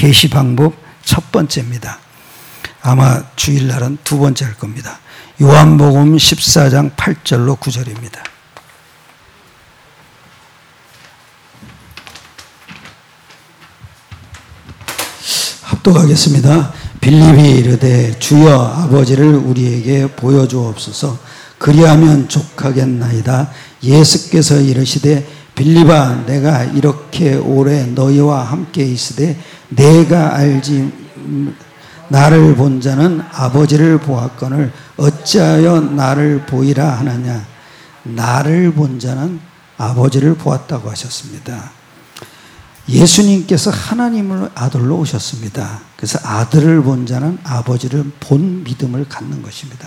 계시 방법 첫 번째입니다. 아마 주일날은 두 번째 할 겁니다. 요한복음 14장 8절로 9절입니다. 합독하겠습니다. 빌립이 이르되 주여 아버지를 우리에게 보여주옵소서. 그리하면 족하겠나이다. 예수께서 이르시되 빌립아 내가 이렇게 오래 너희와 함께 있으되 내가 알지 나를 본 자는 아버지를 보았거늘 어찌하여 나를 보이라 하느냐. 나를 본 자는 아버지를 보았다고 하셨습니다. 예수님께서 하나님을 아들로 오셨습니다. 그래서 아들을 본 자는 아버지를 본 믿음을 갖는 것입니다.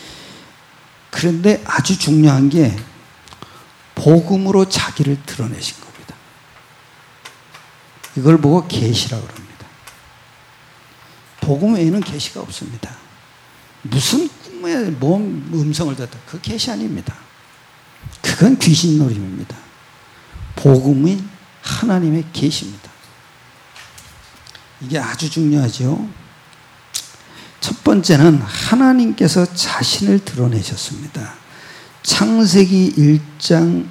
그런데 아주 중요한 게 복음으로 자기를 드러내신 겁니다. 이걸 보고 계시라고 합니다. 복음 외에는 계시가 없습니다. 무슨 꿈에 뭔 음성을 듣다 그 계시 아닙니다. 그건 귀신 노림입니다. 복음이 하나님의 계시입니다. 이게 아주 중요하죠. 첫 번째는 하나님께서 자신을 드러내셨습니다. 창세기 1장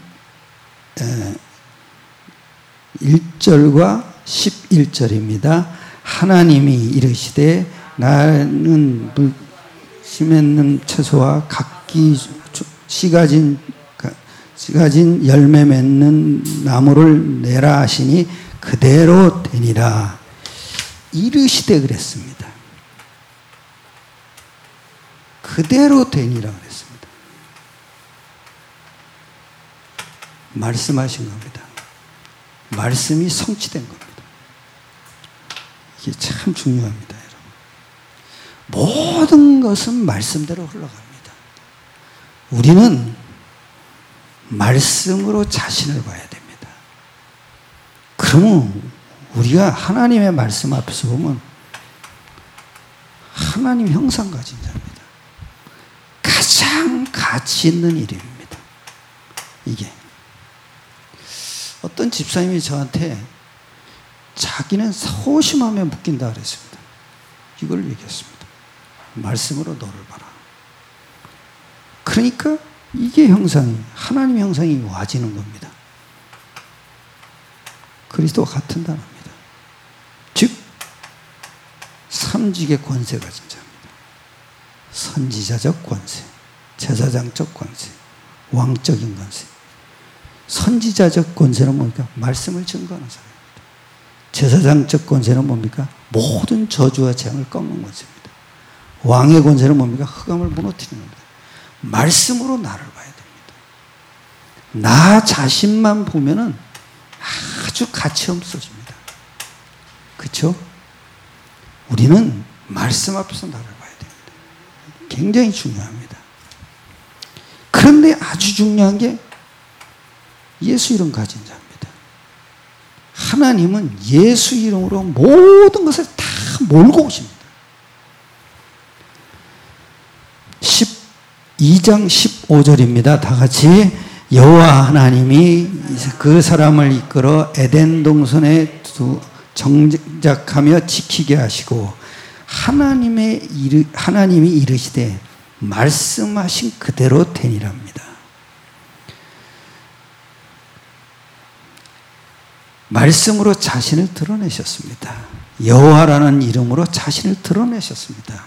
1절과 11절입니다. 하나님이 이르시되 나는 심했는 채소와 각기 씨 가진 열매 맺는 나무를 내라 하시니 그대로 되니라. 이르시되 그랬습니다. 그대로 되니라 그랬습니다. 말씀하신 겁니다. 말씀이 성취된 겁니다. 이게 참 중요합니다, 여러분. 모든 것은 말씀대로 흘러갑니다. 우리는 말씀으로 자신을 봐야 됩니다. 그러면 우리가 하나님의 말씀 앞에서 보면 하나님 형상 가진 자입니다. 가장 가치 있는 일입니다. 이게 어떤 집사님이 저한테 자기는 소심함에 묶인다 그랬습니다. 이걸 얘기했습니다. 말씀으로 너를 봐라. 그러니까 이게 형상이 하나님의 형상이 와지는 겁니다. 그리스도와 같은 단어입니다. 즉 삼직의 권세 가진 자입니다. 선지자적 권세, 제사장적 권세, 왕적인 권세. 선지자적 권세는 뭡니까? 말씀을 증거하는 사람입니다. 제사장적 권세는 뭡니까? 모든 저주와 재앙을 꺾는 권세입니다. 왕의 권세는 뭡니까? 흑암을 무너뜨리는 겁니다. 말씀으로 나를 봐야 됩니다. 나 자신만 보면은 아주 가치 없어집니다. 그렇죠? 우리는 말씀 앞에서 나를 봐야 됩니다. 굉장히 중요합니다. 그런데 아주 중요한 게 예수 이름 가진 자입니다. 하나님은 예수 이름으로 모든 것을 다 몰고 오십니다. 12장 15절입니다. 다 같이 여호와 하나님이 그 사람을 이끌어 에덴 동산에 정작하며 지키게 하시고 하나님이 이르시되 말씀하신 그대로 되니랍니다. 말씀으로 자신을 드러내셨습니다. 여호와라는 이름으로 자신을 드러내셨습니다.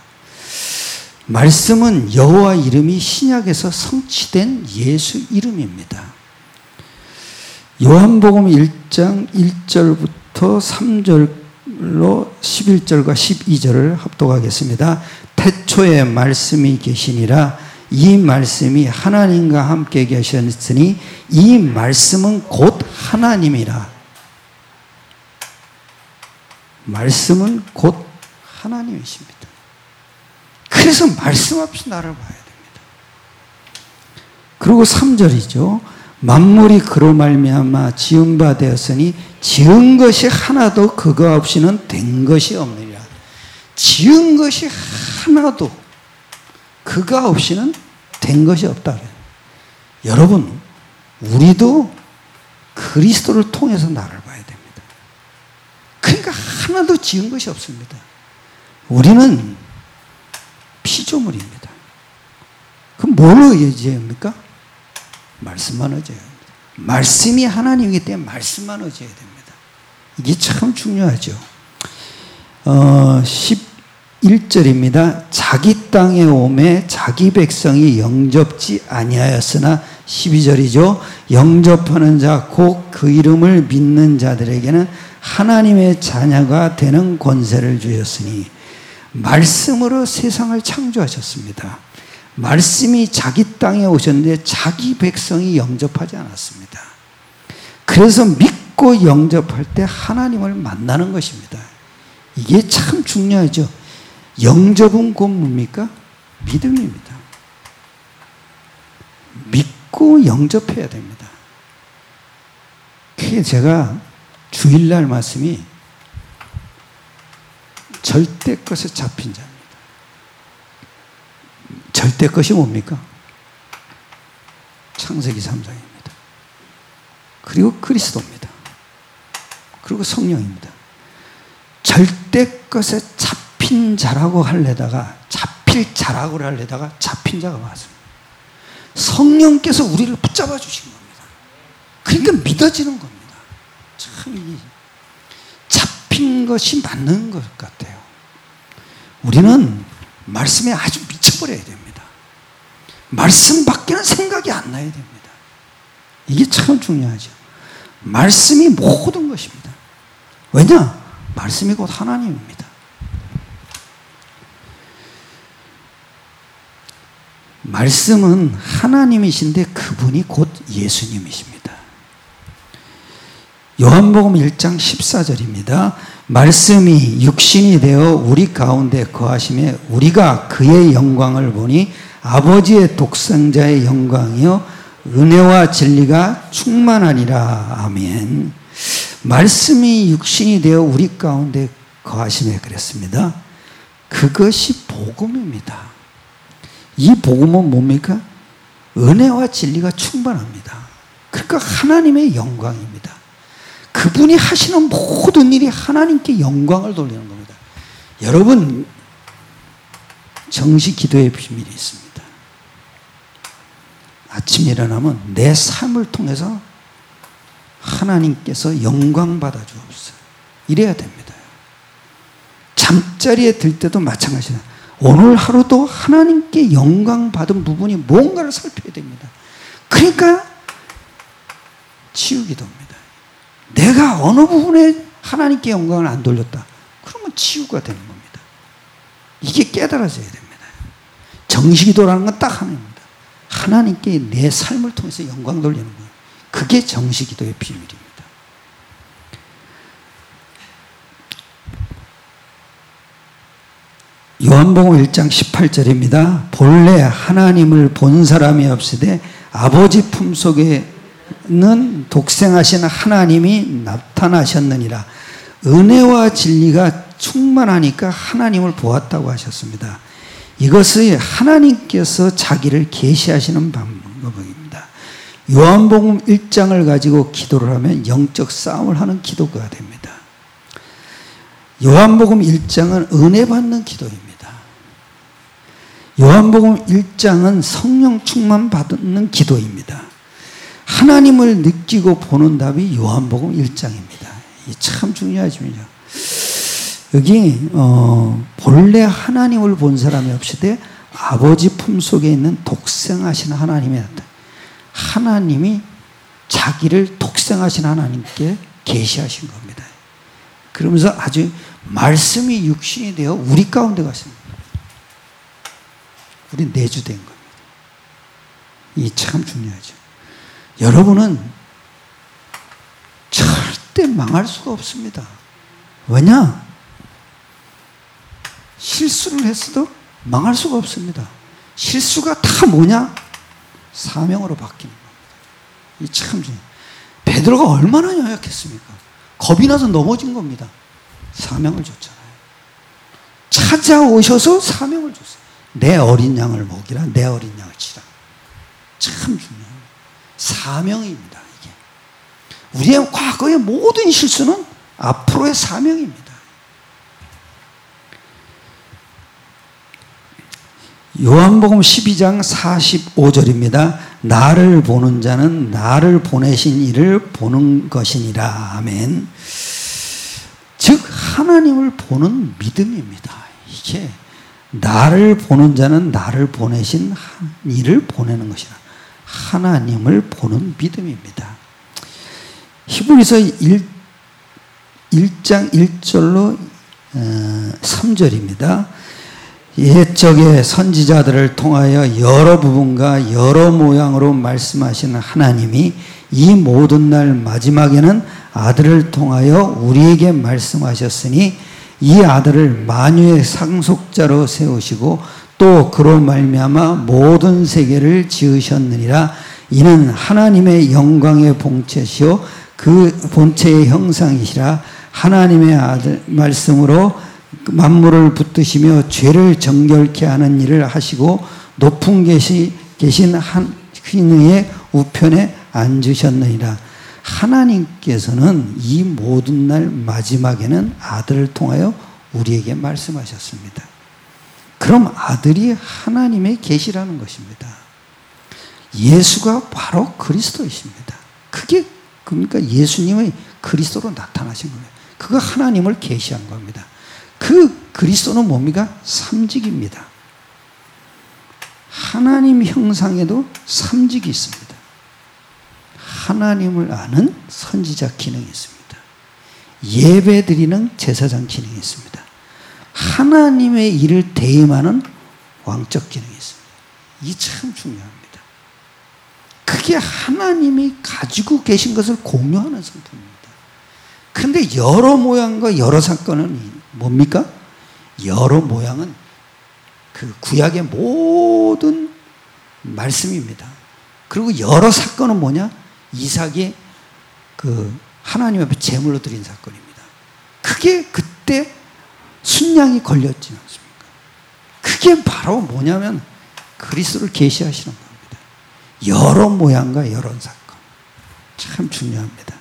말씀은 여호와 이름이 신약에서 성취된 예수 이름입니다. 요한복음 1장 1절부터 3절로 11절과 12절을 합독하겠습니다. 태초에 말씀이 계시니라. 이 말씀이 하나님과 함께 계셨으니 이 말씀은 곧 하나님이라. 말씀은 곧 하나님이십니다. 그래서 말씀 앞에서 나를 봐야 됩니다. 그리고 3절이죠. 만물이 그로 말미암아 지은 바 되었으니 지은 것이 하나도 그거 없이는 된 것이 없느니라. 지은 것이 하나도 그가 없이는 된 것이 없다. 여러분, 우리도 그리스도를 통해서 나를 봐야 됩니다. 그러니까 하나도 지은 것이 없습니다. 우리는 피조물입니다. 그럼 뭘로 의지해야 합니까? 말씀만 의지해야 합니다. 말씀이 하나님이기 때문에 말씀만 의지해야 됩니다. 이게 참 중요하죠. 11절입니다. 자기 땅에 오매 자기 백성이 영접지 아니하였으나 12절이죠. 영접하는 자 곧 그 이름을 믿는 자들에게는 하나님의 자녀가 되는 권세를 주셨으니 말씀으로 세상을 창조하셨습니다. 말씀이 자기 땅에 오셨는데 자기 백성이 영접하지 않았습니다. 그래서 믿고 영접할 때 하나님을 만나는 것입니다. 이게 참 중요하죠. 영접은 곧 뭡니까? 믿음입니다. 믿고 영접해야 됩니다. 그게 제가 주일날 말씀이 절대 것에 잡힌 자입니다. 절대 것이 뭡니까? 창세기 3장입니다. 그리고 그리스도입니다. 그리고 성령입니다. 절대 것에 잡힌 자라고 하려다가 잡힐 자라고 하려다가 잡힌 자가 맞습니다. 성령께서 우리를 붙잡아 주신 겁니다. 그러니까 믿어지는 겁니다. 참 잡힌 것이 맞는 것 같아요. 우리는 말씀에 아주 미쳐버려야 됩니다. 말씀 밖에는 생각이 안 나야 됩니다. 이게 참 중요하죠. 말씀이 모든 것입니다. 왜냐? 말씀이 곧 하나님입니다. 말씀은 하나님이신데 그분이 곧 예수님이십니다. 요한복음 1장 14절입니다. 말씀이 육신이 되어 우리 가운데 거하심에 우리가 그의 영광을 보니 아버지의 독생자의 영광이요 은혜와 진리가 충만하니라. 아멘. 말씀이 육신이 되어 우리 가운데 거하심에 그랬습니다. 그것이 복음입니다. 이 복음은 뭡니까? 은혜와 진리가 충만합니다. 그러니까 하나님의 영광입니다. 그분이 하시는 모든 일이 하나님께 영광을 돌리는 겁니다. 여러분, 정시 기도의 비밀이 있습니다. 아침에 일어나면 내 삶을 통해서 하나님께서 영광 받아 주옵소서. 이래야 됩니다. 잠자리에 들 때도 마찬가지다. 오늘 하루도 하나님께 영광 받은 부분이 뭔가를 살펴야 됩니다. 그러니까 치유기도입니다. 내가 어느 부분에 하나님께 영광을 안 돌렸다. 그러면 치유가 되는 겁니다. 이게 깨달아져야 됩니다. 정시기도라는 건 딱 하나입니다. 하나님께 내 삶을 통해서 영광 돌리는 거예요. 그게 정시기도의 비밀입니다. 요한복음 1장 18절입니다. 본래 하나님을 본 사람이 없으되 아버지 품속에는 독생하신 하나님이 나타나셨느니라. 은혜와 진리가 충만하니까 하나님을 보았다고 하셨습니다. 이것이 하나님께서 자기를 계시하시는 방법입니다. 요한복음 1장을 가지고 기도를 하면 영적 싸움을 하는 기도가 됩니다. 요한복음 1장은 은혜 받는 기도입니다. 요한복음 1장은 성령 충만 받는 기도입니다. 하나님을 느끼고 보는 답이 요한복음 1장입니다. 이게 참 중요하죠. 여기 본래 하나님을 본 사람이 없으되 아버지 품속에 있는 독생하신 하나님이 나타나. 하나님이 자기를 독생하신 하나님께 계시하신 겁니다. 그러면서 아주 말씀이 육신이 되어 우리 가운데 가십니다. 우리 내주된 겁니다. 이 참 중요하죠. 여러분은 절대 망할 수가 없습니다. 왜냐? 실수를 했어도 망할 수가 없습니다. 실수가 다 뭐냐? 사명으로 바뀌는 겁니다. 이 참 중요해요. 베드로가 얼마나 연약했습니까? 겁이 나서 넘어진 겁니다. 사명을 줬잖아요. 찾아오셔서 사명을 줬어요. 내 어린 양을 먹이라, 내 어린 양을 치라. 참 중요해요. 사명입니다, 이게. 우리의 과거의 모든 실수는 앞으로의 사명입니다. 요한복음 12장 45절입니다. 나를 보는 자는 나를 보내신 이를 보는 것이니라. 아멘. 즉 하나님을 보는 믿음입니다. 이게 나를 보는 자는 나를 보내신 이를 보내는 것이라. 하나님을 보는 믿음입니다. 히브리서 1장 1절로 3절입니다. 옛적의 선지자들을 통하여 여러 부분과 여러 모양으로 말씀하시는 하나님이 이 모든 날 마지막에는 아들을 통하여 우리에게 말씀하셨으니 이 아들을 만유의 상속자로 세우시고 또 그로 말미암아 모든 세계를 지으셨느니라. 이는 하나님의 영광의 본체시요 그 본체의 형상이시라. 하나님의 아들 말씀으로 만물을 붙드시며 죄를 정결케 하는 일을 하시고 높은 계신 한 이의 우편에 앉으셨느니라. 하나님께서는 이 모든 날 마지막에는 아들을 통하여 우리에게 말씀하셨습니다. 그럼 아들이 하나님의 계시라는 것입니다. 예수가 바로 그리스도이십니다. 그게 그러니까 예수님의 그리스도로 나타나신 거예요. 그가 하나님을 계시한 겁니다. 그 그리스도는 뭡니까? 삼직입니다. 하나님 형상에도 삼직이 있습니다. 하나님을 아는 선지자 기능이 있습니다. 예배 드리는 제사장 기능이 있습니다. 하나님의 일을 대임하는 왕적 기능이 있습니다. 이게 참 중요합니다. 그게 하나님이 가지고 계신 것을 공유하는 성품입니다. 그런데 여러 모양과 여러 사건은 뭡니까? 여러 모양은 그 구약의 모든 말씀입니다. 그리고 여러 사건은 뭐냐? 이삭이 그 하나님 앞에 제물로 드린 사건입니다. 그게 그때 순양이 걸렸지 않습니까? 그게 바로 뭐냐면 그리스도를 계시하시는 겁니다. 여러 모양과 여러 사건. 참 중요합니다.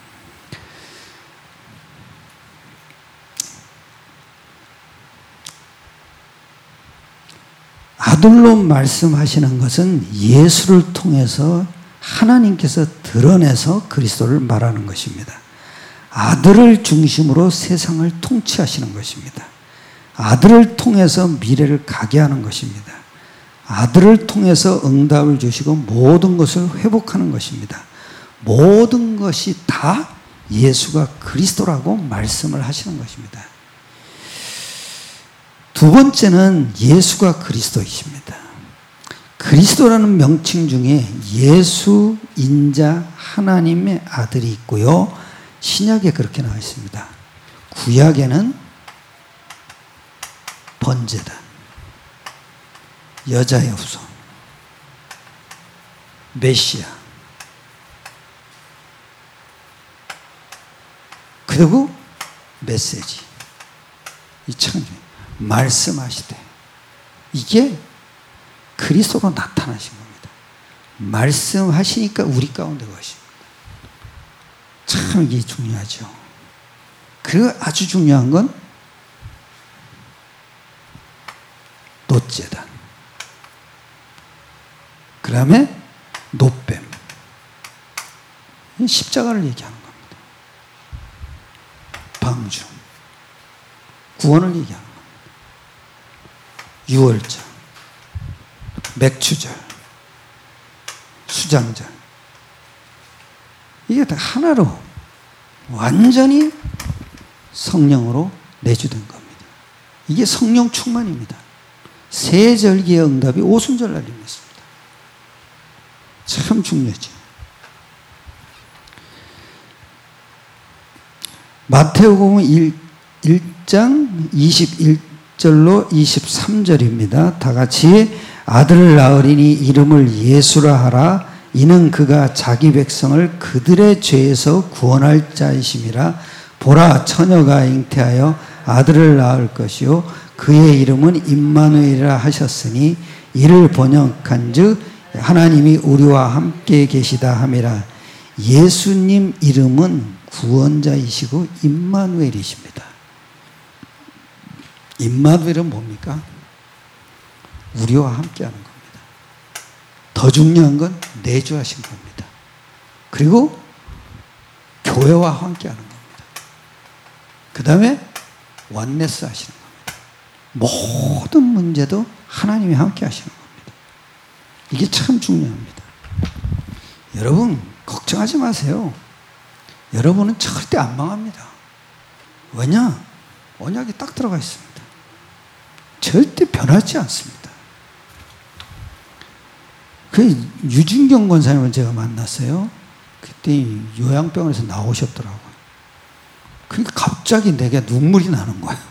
아들로 말씀하시는 것은 예수를 통해서 하나님께서 드러내서 그리스도를 말하는 것입니다. 아들을 중심으로 세상을 통치하시는 것입니다. 아들을 통해서 미래를 가게 하는 것입니다. 아들을 통해서 응답을 주시고 모든 것을 회복하는 것입니다. 모든 것이 다 예수가 그리스도라고 말씀을 하시는 것입니다. 두 번째는 예수가 그리스도이십니다. 그리스도라는 명칭 중에 예수, 인자, 하나님의 아들이 있고요. 신약에 그렇게 나와 있습니다. 구약에는 번제다, 여자의 후손, 메시아, 그리고 메시지. 이 참 말씀하시되 이게 그리스도로 나타나신 겁니다. 말씀하시니까 우리 가운데 것입니다. 참 이게 중요하죠. 그리고 아주 중요한 건 노제단, 그 다음에 노뱀, 십자가를 얘기하는 겁니다. 방주, 구원을 얘기하는 겁니다. 유월절, 맥추절, 수장절, 이게 다 하나로 완전히 성령으로 내주된 겁니다. 이게 성령 충만입니다. 세 절기의 응답이 오순절 날 임했습니다. 참 중요하죠. 마태복음 1장 21절로 23절입니다. 다 같이 아들을 낳으리니 이름을 예수라 하라. 이는 그가 자기 백성을 그들의 죄에서 구원할 자이심이라. 보라, 처녀가 잉태하여 아들을 낳을 것이요 그의 이름은 임마누엘이라 하셨으니 이를 번역한즉 하나님이 우리와 함께 계시다 함이라. 예수님 이름은 구원자이시고 임마누엘이십니다. 임마누엘은 뭡니까? 우리와 함께하는 겁니다. 더 중요한 건 내주하신 겁니다. 그리고 교회와 함께하는 겁니다. 그 다음에 원네스 하시는 겁니다. 모든 문제도 하나님이 함께 하시는 겁니다. 이게 참 중요합니다. 여러분 걱정하지 마세요. 여러분은 절대 안 망합니다. 왜냐? 언약이 딱 들어가 있습니다. 절대 변하지 않습니다. 그 유진경 권사님을 제가 만났어요. 그때 요양병원에서 나오셨더라고요. 그러니까 갑자기 내게 눈물이 나는 거예요.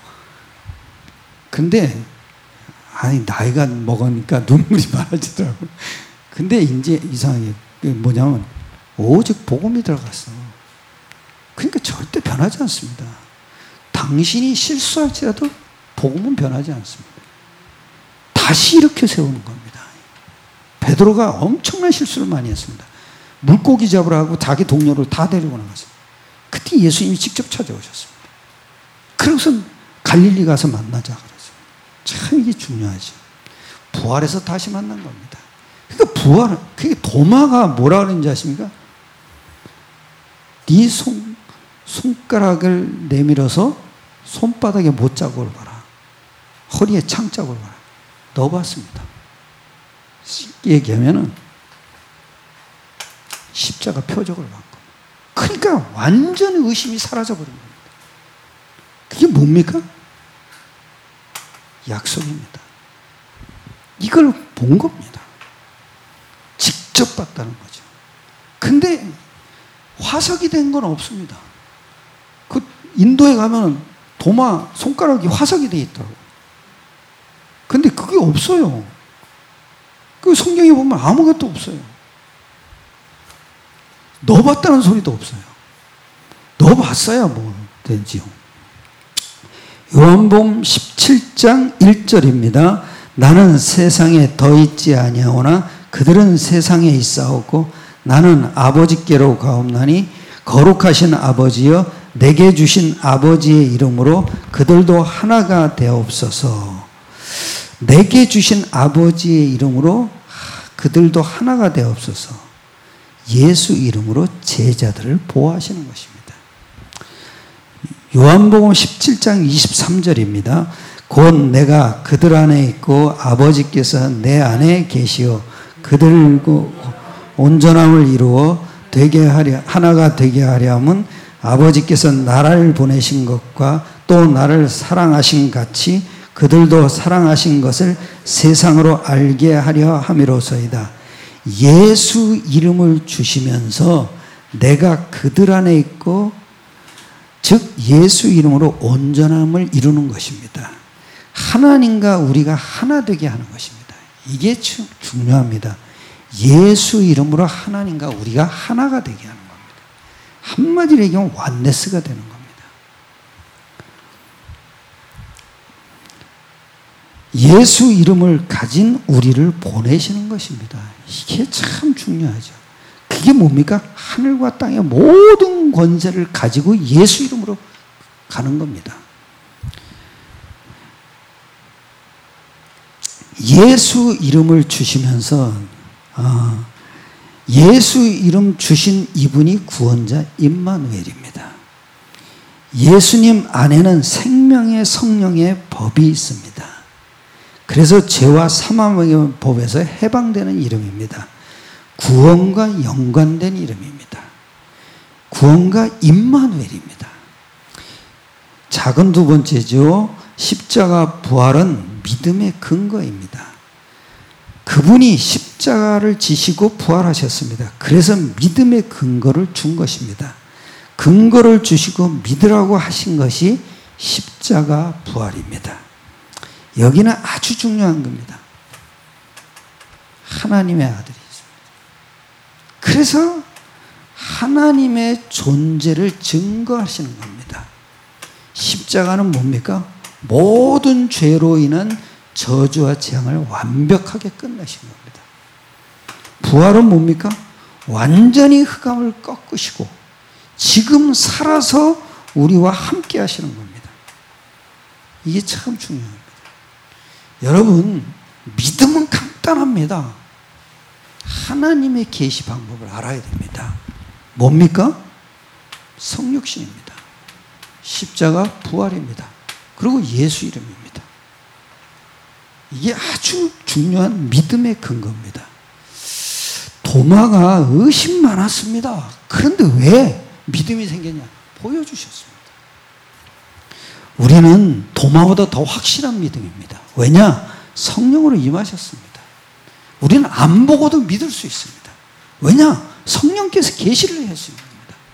근데 아니 나이가 먹으니까 눈물이 많아지더라고요. 근데 이제 이상하게 뭐냐면 오직 복음이 들어갔어. 그러니까 절대 변하지 않습니다. 당신이 실수할지라도 복음은 변하지 않습니다. 다시 일으켜 세우는 겁니다. 베드로가 엄청난 실수를 많이 했습니다. 물고기 잡으러 하고 자기 동료를 다 데리고 나갔어요. 그때 예수님이 직접 찾아오셨습니다. 그래서 갈릴리 가서 만나자 그랬어요. 참 이게 중요하죠. 부활해서 다시 만난 겁니다. 그러니까 부활은, 그게 도마가 뭐라 그러는지 아십니까? 네 손가락을 내밀어서 손바닥에 못자국을 봐라. 허리에 창자국을 봐라. 넣어봤습니다. 쉽게 얘기하면은 십자가 표적을 본 겁니다. 그러니까 완전히 의심이 사라져버린 겁니다. 그게 뭡니까? 약속입니다. 이걸 본 겁니다. 직접 봤다는 거죠. 근데 화석이 된 건 없습니다. 그 인도에 가면 도마 손가락이 화석이 돼 있더라고요. 근데 그게 없어요. 그 성경에 보면 아무것도 없어요. 넣어봤다는 소리도 없어요. 넣어봤어야 뭐 되지요. 요한복음 17장 1절입니다. 나는 세상에 더 있지 아니하오나 그들은 세상에 있사오고 나는 아버지께로 가옵나니 거룩하신 아버지여 내게 주신 아버지의 이름으로 그들도 하나가 되옵소서. 내게 주신 아버지의 이름으로 그들도 하나가 되옵소서. 예수 이름으로 제자들을 보호하시는 것입니다. 요한복음 17장 23절입니다. 곧 내가 그들 안에 있고 아버지께서 내 안에 계시어 그들과 온전함을 이루어 하나가 되게 하려 함은 아버지께서 나를 보내신 것과 또 나를 사랑하신 같이 그들도 사랑하신 것을 세상으로 알게 하려 함이로소이다. 예수 이름을 주시면서 내가 그들 안에 있고 즉 예수 이름으로 온전함을 이루는 것입니다. 하나님과 우리가 하나 되게 하는 것입니다. 이게 중요합니다. 예수 이름으로 하나님과 우리가 하나가 되게 하는 겁니다. 한마디로 얘기하면 원네스가 되는 겁니다. 예수 이름을 가진 우리를 보내시는 것입니다. 이게 참 중요하죠. 그게 뭡니까? 하늘과 땅의 모든 권세를 가지고 예수 이름으로 가는 겁니다. 예수 이름을 주시면서 예수 이름 주신 이분이 구원자 임마누엘입니다. 예수님 안에는 생명의 성령의 법이 있습니다. 그래서 죄와 사망의 법에서 해방되는 이름입니다. 구원과 연관된 이름입니다. 구원과 임마누엘입니다. 작은 두 번째죠. 십자가 부활은 믿음의 근거입니다. 그분이 십자가를 지시고 부활하셨습니다. 그래서 믿음의 근거를 준 것입니다. 근거를 주시고 믿으라고 하신 것이 십자가 부활입니다. 여기는 아주 중요한 겁니다. 하나님의 아들이 있습니다. 그래서 하나님의 존재를 증거하시는 겁니다. 십자가는 뭡니까? 모든 죄로 인한 저주와 재앙을 완벽하게 끝내신 겁니다. 부활은 뭡니까? 완전히 흑암을 꺾으시고 지금 살아서 우리와 함께 하시는 겁니다. 이게 참 중요합니다. 여러분, 믿음은 간단합니다. 하나님의 계시 방법을 알아야 됩니다. 뭡니까? 성육신입니다. 십자가 부활입니다. 그리고 예수 이름입니다. 이게 아주 중요한 믿음의 근거입니다. 도마가 의심 많았습니다. 그런데 왜 믿음이 생겼냐? 보여주셨습니다. 우리는 도마보다 더 확실한 믿음입니다. 왜냐? 성령으로 임하셨습니다. 우리는 안 보고도 믿을 수 있습니다. 왜냐? 성령께서 계시를 했습니다.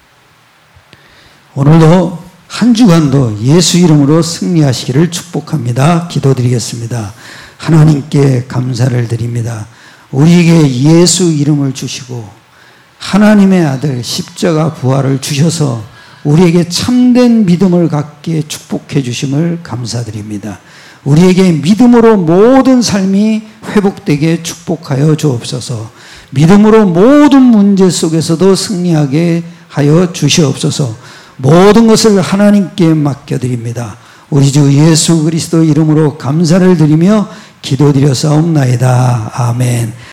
오늘도 한 주간도 예수 이름으로 승리하시기를 축복합니다. 기도드리겠습니다. 하나님께 감사를 드립니다. 우리에게 예수 이름을 주시고 하나님의 아들 십자가 부활을 주셔서 우리에게 참된 믿음을 갖게 축복해 주심을 감사드립니다. 우리에게 믿음으로 모든 삶이 회복되게 축복하여 주옵소서. 믿음으로 모든 문제 속에서도 승리하게 하여 주시옵소서. 모든 것을 하나님께 맡겨드립니다. 우리 주 예수 그리스도 이름으로 감사를 드리며 기도드려 싸움나이다. 아멘.